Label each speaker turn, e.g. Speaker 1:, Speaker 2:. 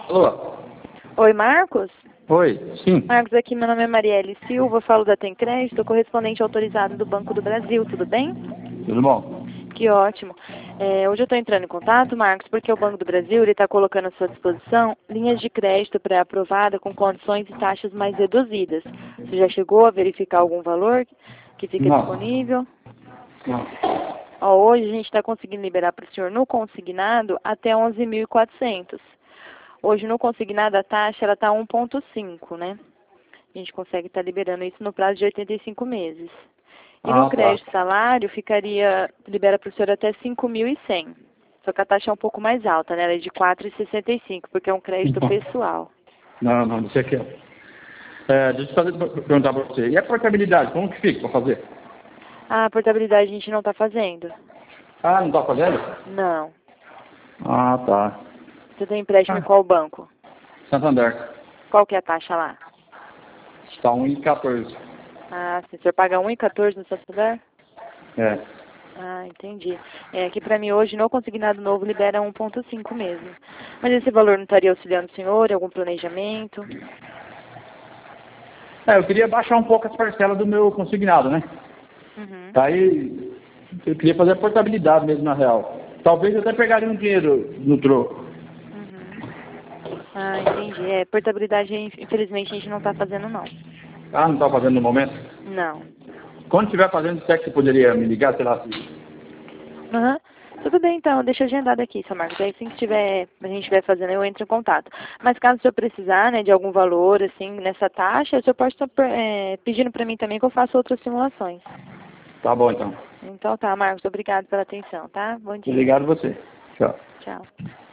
Speaker 1: Alô?
Speaker 2: Oi, Marcos?
Speaker 1: Oi, sim.
Speaker 2: Marcos, aqui meu nome é Marielle Silva, falo da Tem Crédito, correspondente autorizado do Banco do Brasil, tudo bem?
Speaker 1: Tudo bom?
Speaker 2: Que ótimo. Hoje eu estou entrando em contato, Marcos, porque o Banco do Brasil está colocando à sua disposição linhas de crédito pré-aprovada com condições e taxas mais reduzidas. Você já chegou a verificar algum valor que fica
Speaker 1: Não.
Speaker 2: disponível?
Speaker 1: Não.
Speaker 2: Ó, hoje a gente está conseguindo liberar para o senhor no consignado até 11.400. Hoje no consignado a taxa ela está 1,5, né? A gente consegue estar liberando isso no prazo de 85 meses. E no
Speaker 1: Ah, tá.
Speaker 2: crédito salário libera para o senhor até 5.100. Só que a taxa é um pouco mais alta, né? Ela é de 4,65, porque é um crédito pessoal.
Speaker 1: Não, deixa aqui. Deixa eu perguntar para você. E a portabilidade, como que fica para fazer?
Speaker 2: A portabilidade a gente não está fazendo.
Speaker 1: Ah, não está fazendo?
Speaker 2: Não.
Speaker 1: Ah, tá.
Speaker 2: Você tem empréstimo em qual banco?
Speaker 1: Santander.
Speaker 2: Qual que é a taxa lá?
Speaker 1: Está 1,14.
Speaker 2: Ah, sim. O senhor paga 1,14 no Santander?
Speaker 1: É.
Speaker 2: Ah, entendi. Aqui para mim hoje no consignado novo libera 1,5 mesmo. Mas esse valor não estaria auxiliando o senhor em algum planejamento?
Speaker 1: Eu queria baixar um pouco as parcelas do meu consignado, né?
Speaker 2: Uhum.
Speaker 1: Aí eu queria fazer a portabilidade mesmo na real. Talvez eu até pegaria um dinheiro no troco.
Speaker 2: Uhum. Ah, entendi. Portabilidade, infelizmente, a gente não está fazendo, não.
Speaker 1: Ah, não está fazendo no momento?
Speaker 2: Não.
Speaker 1: Quando estiver fazendo, será que você poderia me ligar, sei lá, se...
Speaker 2: Aham. Tudo bem, então. Deixa agendado aqui, seu Marcos. Aí, assim que a gente estiver fazendo, eu entro em contato. Mas caso o senhor precisar, né, de algum valor, assim, nessa taxa, o senhor pode estar pedindo para mim também que eu faça outras simulações.
Speaker 1: Tá bom, então.
Speaker 2: Então tá, Marcos. Obrigado pela atenção, tá? Bom dia.
Speaker 1: Obrigado a você. Tchau.
Speaker 2: Tchau.